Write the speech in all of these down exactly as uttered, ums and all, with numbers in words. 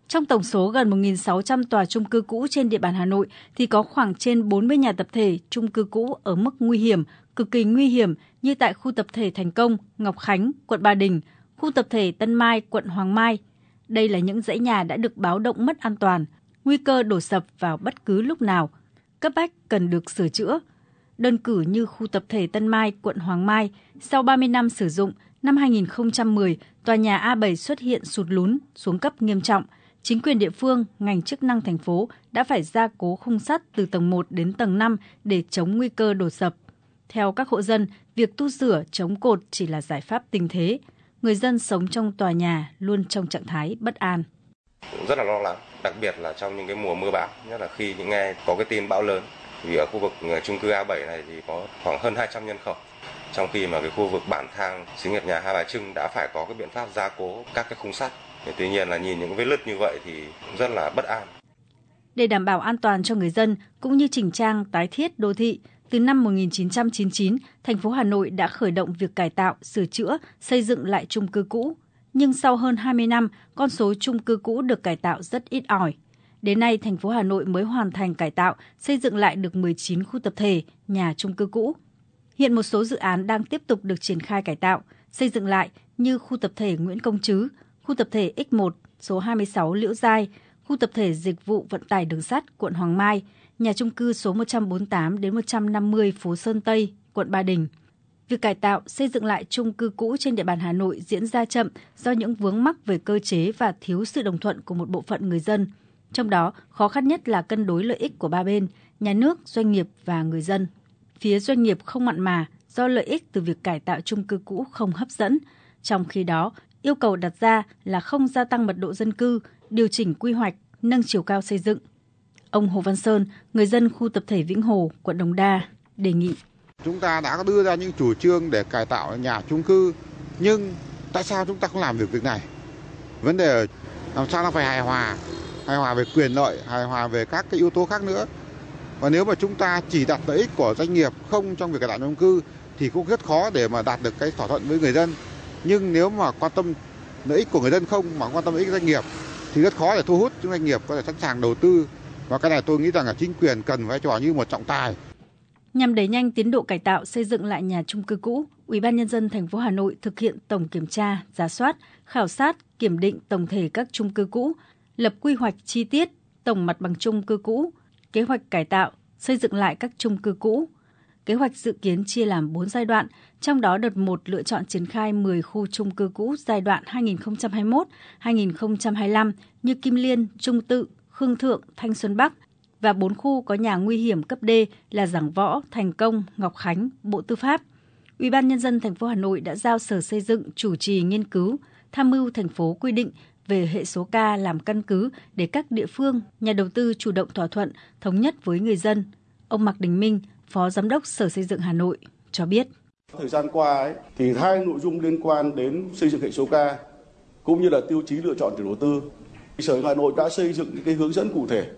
Trong tổng số gần một nghìn sáu trăm tòa chung cư cũ trên địa bàn Hà Nội thì có khoảng trên bốn mươi nhà tập thể chung cư cũ ở mức nguy hiểm, cực kỳ nguy hiểm như tại khu tập thể Thành Công, Ngọc Khánh, quận Ba Đình, khu tập thể Tân Mai, quận Hoàng Mai. Đây là những dãy nhà đã được báo động mất an toàn, nguy cơ đổ sập vào bất cứ lúc nào, cấp bách cần được sửa chữa. Đơn cử như khu tập thể Tân Mai, quận Hoàng Mai, sau ba mươi năm sử dụng, năm hai nghìn không trăm mười, tòa nhà A bảy xuất hiện sụt lún, xuống cấp nghiêm trọng. Chính quyền địa phương, ngành chức năng thành phố đã phải gia cố khung sắt từ tầng một đến tầng năm để chống nguy cơ đổ sập. Theo các hộ dân, việc tu sửa chống cột chỉ là giải pháp tình thế. Người dân sống trong tòa nhà luôn trong trạng thái bất an. Rất là lo lắng, đặc biệt là trong những cái mùa mưa bão, nhất là khi những nghe có cái tin bão lớn. Vì ở khu vực chung cư A bảy này thì có khoảng hơn hai trăm nhân khẩu. Trong khi mà cái khu vực bản thang xí nghiệp nhà Hai Bà Trưng đã phải có cái biện pháp gia cố các cái khung sắt. Tuy nhiên là nhìn những vết nứt như vậy thì rất là bất an. Để đảm bảo an toàn cho người dân cũng như chỉnh trang tái thiết đô thị, từ năm một nghìn chín trăm chín mươi chín, thành phố Hà Nội đã khởi động việc cải tạo, sửa chữa, xây dựng lại chung cư cũ. Nhưng sau hơn hai mươi năm, con số chung cư cũ được cải tạo rất ít ỏi. Đến nay, thành phố Hà Nội mới hoàn thành cải tạo, xây dựng lại được mười chín khu tập thể, nhà chung cư cũ. Hiện một số dự án đang tiếp tục được triển khai cải tạo, xây dựng lại như khu tập thể Nguyễn Công Trứ, khu tập thể X một, số hai mươi sáu Liễu Giai, khu tập thể Dịch vụ Vận tải Đường sắt, quận Hoàng Mai, nhà chung cư số một trăm bốn mươi tám đến một trăm năm mươi phố Sơn Tây, quận Ba Đình. Việc cải tạo, xây dựng lại chung cư cũ trên địa bàn Hà Nội diễn ra chậm do những vướng mắc về cơ chế và thiếu sự đồng thuận của một bộ phận người dân. Trong đó, khó khăn nhất là cân đối lợi ích của ba bên, nhà nước, doanh nghiệp và người dân. Phía doanh nghiệp không mặn mà do lợi ích từ việc cải tạo chung cư cũ không hấp dẫn. Trong khi đó, yêu cầu đặt ra là không gia tăng mật độ dân cư, điều chỉnh quy hoạch, nâng chiều cao xây dựng. Ông Hồ Văn Sơn, người dân khu tập thể Vĩnh Hồ, quận Đống Đa, đề nghị. Chúng ta đã đưa ra những chủ trương để cải tạo nhà chung cư, nhưng tại sao chúng ta không làm được việc này? Vấn đề làm sao nó phải hài hòa, hài hòa về quyền lợi, hài hòa về các cái yếu tố khác nữa. Và nếu mà chúng ta chỉ đặt lợi ích của doanh nghiệp không trong việc cải tạo chung cư thì cũng rất khó để mà đạt được cái thỏa thuận với người dân. Nhưng nếu mà quan tâm lợi ích của người dân không mà quan tâm lợi ích doanh nghiệp thì rất khó để thu hút những doanh nghiệp có thể sẵn sàng đầu tư. Và cái này tôi nghĩ rằng là chính quyền cần vai trò như một trọng tài. Nhằm đẩy nhanh tiến độ cải tạo xây dựng lại nhà chung cư cũ, Ủy ban nhân dân thành phố Hà Nội thực hiện tổng kiểm tra, rà soát, khảo sát, kiểm định tổng thể các chung cư cũ, lập quy hoạch chi tiết tổng mặt bằng chung cư cũ, kế hoạch cải tạo, xây dựng lại các chung cư cũ. Kế hoạch dự kiến chia làm bốn giai đoạn, trong đó đợt một lựa chọn triển khai mười khu chung cư cũ giai đoạn hai nghìn không trăm hai mươi mốt đến hai nghìn không trăm hai mươi lăm như Kim Liên, Trung Tự, Khương Thượng, Thanh Xuân Bắc và bốn khu có nhà nguy hiểm cấp D là Giảng Võ, Thành Công, Ngọc Khánh, Bộ Tư pháp. Ủy ban nhân dân thành phố Hà Nội đã giao Sở Xây dựng chủ trì nghiên cứu, tham mưu thành phố quy định về hệ số K làm căn cứ để các địa phương, nhà đầu tư chủ động thỏa thuận, thống nhất với người dân. Ông Mạc Đình Minh, Phó Giám đốc Sở Xây dựng Hà Nội cho biết. Thời gian qua ấy, thì hai nội dung liên quan đến xây dựng hệ số K cũng như là tiêu chí lựa chọn chủ đầu tư. Sở Hà Nội đã xây dựng những cái hướng dẫn cụ thể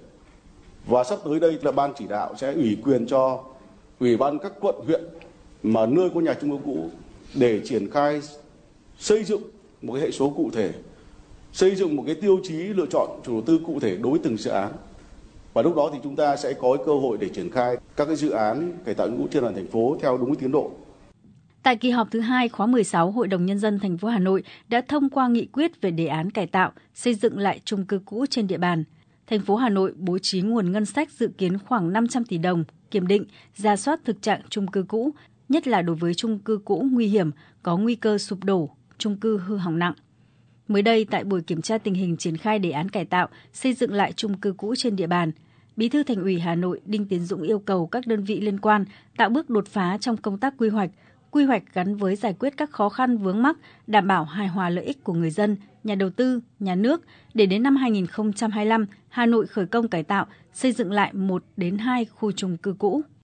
và sắp tới đây là ban chỉ đạo sẽ ủy quyền cho ủy ban các quận huyện mà nơi có nhà chung cư cũ để triển khai xây dựng một cái hệ số cụ thể, xây dựng một cái tiêu chí lựa chọn chủ đầu tư cụ thể đối với từng dự án. Và lúc đó thì chúng ta sẽ có cơ hội để triển khai các cái dự án cải tạo chung cư trên toàn thành phố theo đúng tiến độ. Tại kỳ họp thứ hai khóa mười sáu, Hội đồng Nhân dân thành phố Hà Nội đã thông qua nghị quyết về đề án cải tạo, xây dựng lại chung cư cũ trên địa bàn. Thành phố Hà Nội bố trí nguồn ngân sách dự kiến khoảng năm trăm tỷ đồng, kiểm định, rà soát thực trạng chung cư cũ, nhất là đối với chung cư cũ nguy hiểm, có nguy cơ sụp đổ, chung cư hư hỏng nặng. Mới đây, tại buổi kiểm tra tình hình triển khai đề án cải tạo, xây dựng lại chung cư cũ trên địa bàn, Bí thư Thành ủy Hà Nội Đinh Tiến Dũng yêu cầu các đơn vị liên quan tạo bước đột phá trong công tác quy hoạch, quy hoạch gắn với giải quyết các khó khăn vướng mắc, đảm bảo hài hòa lợi ích của người dân, nhà đầu tư, nhà nước, để đến năm hai nghìn không trăm hai mươi lăm, Hà Nội khởi công cải tạo, xây dựng lại một đến hai khu chung cư cũ.